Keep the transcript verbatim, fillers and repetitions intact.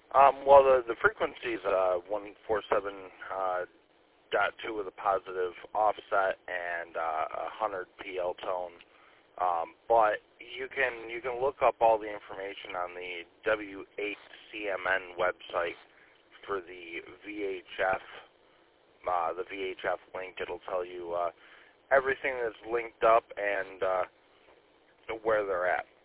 Um, well, the, the frequency is uh, one forty-seven point two uh, with a positive offset and uh, a one hundred P L tone. Um, but you can you can look up all the information on the W eight C M N website for the V H F, uh, the V H F link. It'll tell you uh, everything that's linked up and uh, where they're at.